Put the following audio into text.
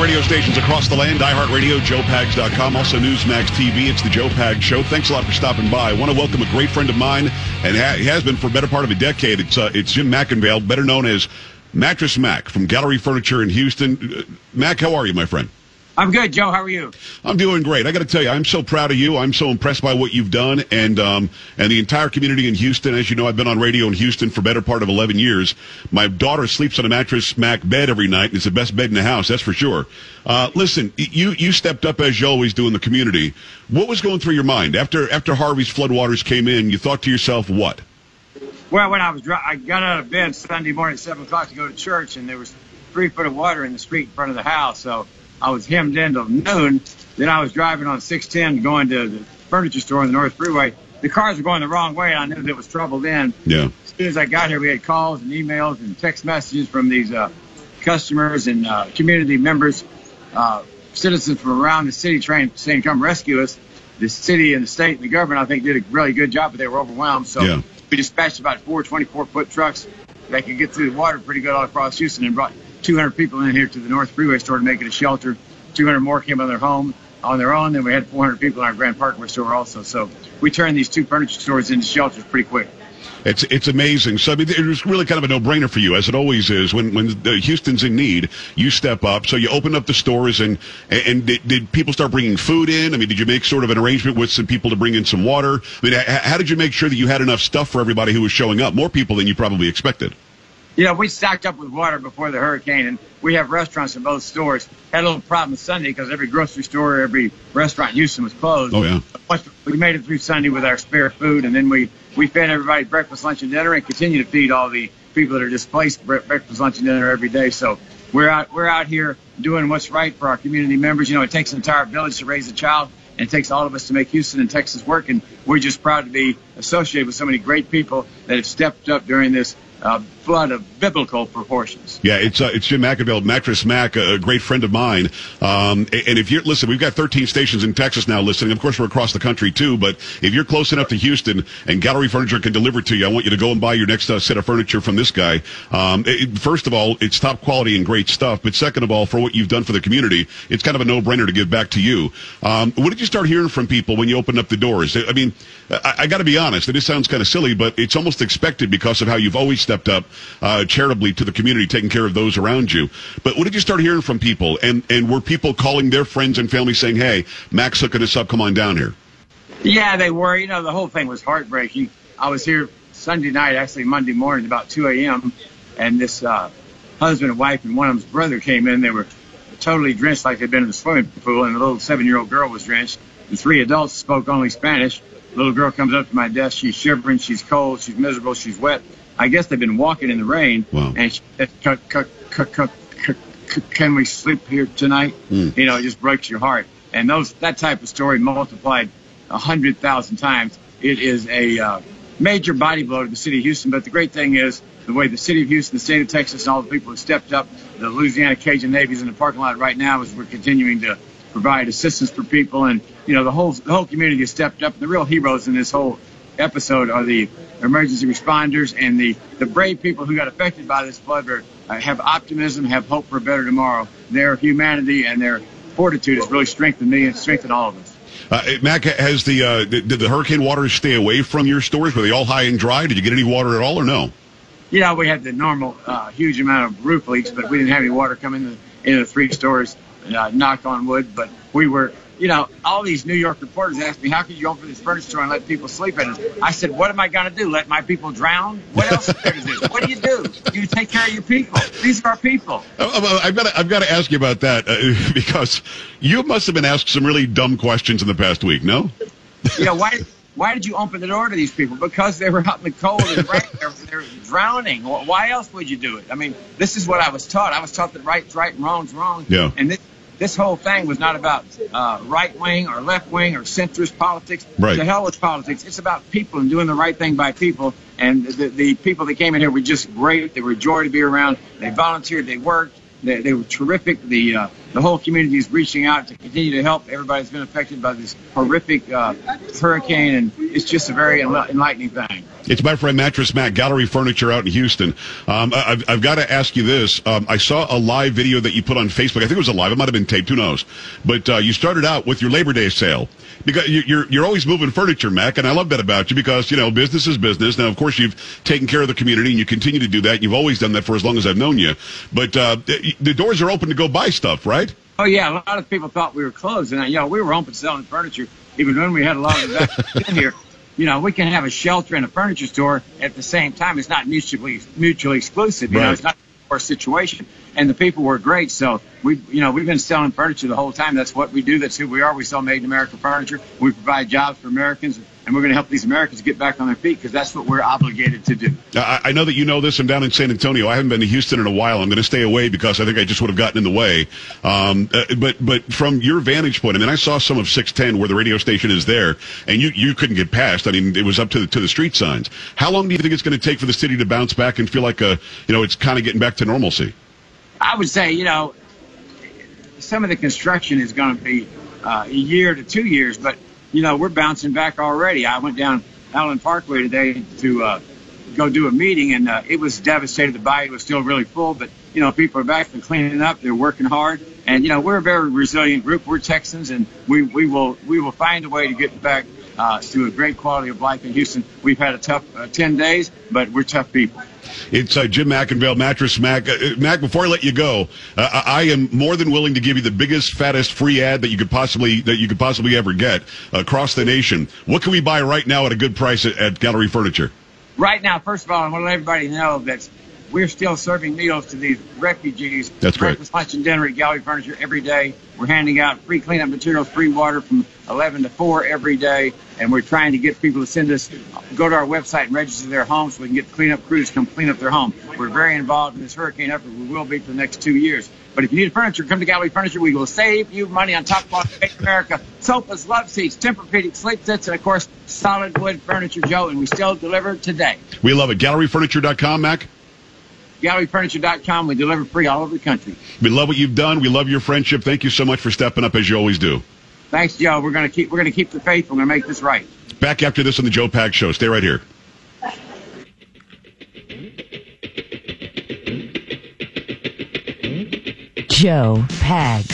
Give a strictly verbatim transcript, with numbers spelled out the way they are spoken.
radio stations across the land, iHeartRadio, joe pags dot com, also Newsmax T V. It's the Joe Pags Show. Thanks a lot for stopping by. I want to welcome a great friend of mine, and ha- he has been for a better part of a decade. It's uh, it's Jim McIngvale, better known as Mattress Mac from Gallery Furniture in Houston. Uh, Mac, how are you, my friend? I'm good, Joe. How are you? I'm doing great. I got to tell you, I'm so proud of you. I'm so impressed by what you've done, and um, and the entire community in Houston. As you know, I've been on radio in Houston for better part of eleven years. My daughter sleeps on a Mattress Mac bed every night, and it's the best bed in the house, that's for sure. Uh, listen, you you stepped up as you always do in the community. What was going through your mind after after Harvey's floodwaters came in? You thought to yourself, what? Well, when I was dry, I got out of bed Sunday morning at seven o'clock to go to church, and there was three foot of water in the street in front of the house, so I was hemmed in till noon. Then I was driving on six ten going to the furniture store on the North Freeway. The cars were going the wrong way, and I knew there was trouble then. Yeah. As soon as I got here, we had calls and emails and text messages from these uh, customers and uh, community members, uh, citizens from around the city trying saying come rescue us. The city and the state and the government, I think, did a really good job, but they were overwhelmed. So yeah. we dispatched about four twenty-four foot trucks that could get through the water pretty good all across Houston and brought two hundred people in here to the North Freeway store to make it a shelter. two hundred more came on their home on their own. Then we had four hundred people in our Grand Parkway store also. So we turned these two furniture stores into shelters pretty quick. It's it's amazing. So I mean, it was really kind of a no-brainer for you, as it always is. When when uh, Houston's in need, you step up. So you open up the stores, and and did, did people start bringing food in? I mean, did you make sort of an arrangement with some people to bring in some water? I mean, h- how did you make sure that you had enough stuff for everybody who was showing up? More people than you probably expected. Yeah, we stocked up with water before the hurricane, and we have restaurants in both stores. Had a little problem Sunday because every grocery store, every restaurant in Houston was closed. Oh, yeah. But we made it through Sunday with our spare food, and then we, we fed everybody breakfast, lunch, and dinner, and continue to feed all the people that are displaced breakfast, lunch, and dinner every day. So we're out we're out here doing what's right for our community members. You know, it takes an entire village to raise a child, and it takes all of us to make Houston and Texas work, and we're just proud to be associated with so many great people that have stepped up during this Uh, flood of biblical proportions. Yeah, it's uh, it's Jim McIngvale, Mattress Mac, a great friend of mine. Um, and if you're, listen, we've got thirteen stations in Texas now listening. Of course, we're across the country, too. But if you're close enough to Houston and Gallery Furniture can deliver to you, I want you to go and buy your next uh, set of furniture from this guy. Um, it, first of all, it's top quality and great stuff. But second of all, for what you've done for the community, it's kind of a no-brainer to give back to you. Um, what did you start hearing from people when you opened up the doors? I mean, I, I got to be honest, and this sounds kind of silly, but it's almost expected because of how you've always stepped up uh, charitably to the community, taking care of those around you. But what did you start hearing from people? And, and were people calling their friends and family saying, hey, Mac's hooking us up, come on down here? Yeah, they were. You know, the whole thing was heartbreaking. I was here Sunday night, actually Monday morning, about two a.m., and this uh, husband and wife and one of them's brother came in. They were totally drenched like they'd been in the swimming pool, and the little seven-year-old girl was drenched. The three adults spoke only Spanish. The little girl comes up to my desk. She's shivering. She's cold. She's miserable. She's wet. I guess they've been walking in the rain. Wow. And she said, c- c- c- c- c- can we sleep here tonight? Mm. You know, it just breaks your heart. And those that type of story multiplied a hundred thousand times. It is a uh, major body blow to the city of Houston. But the great thing is the way the city of Houston, the state of Texas, and all the people who stepped up, the Louisiana Cajun Navy's in the parking lot right now as we're continuing to provide assistance for people. And, you know, the whole the whole community has stepped up. The real heroes in this whole episode are the emergency responders and the, the brave people who got affected by this flood are, uh, have optimism, have hope for a better tomorrow. Their humanity and their fortitude has really strengthened me and strengthened all of us. Uh, Mac, has the uh, did the hurricane waters stay away from your stores? Were they all high and dry? Did you get any water at all or no? Yeah, we had the normal uh, huge amount of roof leaks, but we didn't have any water come into, into the three stores, uh, knock on wood. But we were, you know, all these New York reporters asked me, how could you open this furniture store and let people sleep in it? I said, what am I going to do, let my people drown? What else is there to do? What do you do? You take care of your people. These are our people. I've got to, I've got to ask you about that uh, because you must have been asked some really dumb questions in the past week, no? You know, why why did you open the door to these people? Because they were out in the cold and rain. They're, they're drowning. Why else would you do it? I mean, this is what I was taught. I was taught that right's right and wrong's wrong. Yeah. And this, this whole thing was not about uh, right wing or left wing or centrist politics. Right. To hell with politics. It's about people and doing the right thing by people. And the, the people that came in here were just great. They were a joy to be around. They volunteered. They worked. They, they were terrific. The uh, the whole community is reaching out to continue to help. Everybody's been affected by this horrific uh, hurricane, and it's just a very enlightening thing. It's my friend Mattress Mac, Gallery Furniture out in Houston. Um, I've, I've got to ask you this. Um, I saw a live video that you put on Facebook. I think it was a live. It might have been taped. Who knows? But uh, you started out with your Labor Day sale. Because you're you're always moving furniture, Mac, and I love that about you because, you know, business is business. Now, of course, you've taken care of the community, and you continue to do that. You've always done that for as long as I've known you. But uh, the doors are open to go buy stuff, right? Oh, yeah. A lot of people thought we were closed. And, you know, we were open selling furniture even when we had a lot of that in here. You know, we can have a shelter and a furniture store at the same time. It's not mutually mutually exclusive. You right. know, it's not our situation. And the people were great. So, we, you know, we've been selling furniture the whole time. That's what we do. That's who we are. We sell made in America furniture. We provide jobs for Americans. And we're going to help these Americans get back on their feet because that's what we're obligated to do. I, I know that you know this. I'm down in San Antonio. I haven't been to Houston in a while. I'm going to stay away because I think I just would have gotten in the way. Um, uh, but but from your vantage point, I mean, I saw some of six ten where the radio station is there, and you, you couldn't get past. I mean, it was up to the, to the street signs. How long do you think it's going to take for the city to bounce back and feel like, a, you know, it's kind of getting back to normalcy? I would say, you know, some of the construction is going to be uh, a year to two years, but you know, we're bouncing back already. I went down Allen Parkway today to uh, go do a meeting, and uh, it was devastated. The bayou was still really full, but, you know, people are back and cleaning up. They're working hard. And, you know, we're a very resilient group. We're Texans, and we, we will we will find a way to get back uh, to a great quality of life in Houston. We've had a tough uh, ten days, but we're tough people. It's uh, Jim McIngvale, Mattress Mac. Uh, Mac, before I let you go, uh, I am more than willing to give you the biggest, fattest free ad that you could possibly that you could possibly ever get across the nation. What can we buy right now at a good price at, at Gallery Furniture? Right now, first of all, I want to let everybody know that we're still serving meals to these refugees. That's great. Breakfast, lunch, and dinner at Gallery Furniture every day. We're handing out free cleanup materials, free water from eleven to four every day. And we're trying to get people to send us, go to our website and register their home so we can get the cleanup crews to come clean up their home. We're very involved in this hurricane effort. We will be for the next two years. But if you need furniture, come to Gallery Furniture. We will save you money on top quality made in America. Sofas, love seats, Tempur-Pedic sleep sets, and, of course, solid wood furniture, Joe. And we still deliver today. We love it. Gallery Furniture dot com, Mac? Gallery Furniture dot com. We deliver free all over the country. We love what you've done. We love your friendship. Thank you so much for stepping up as you always do. Thanks, Joe. We're going to keep we're going to keep the faith. We're going to make this right. Back after this on the Joe Pags Show. Stay right here. Joe Pags.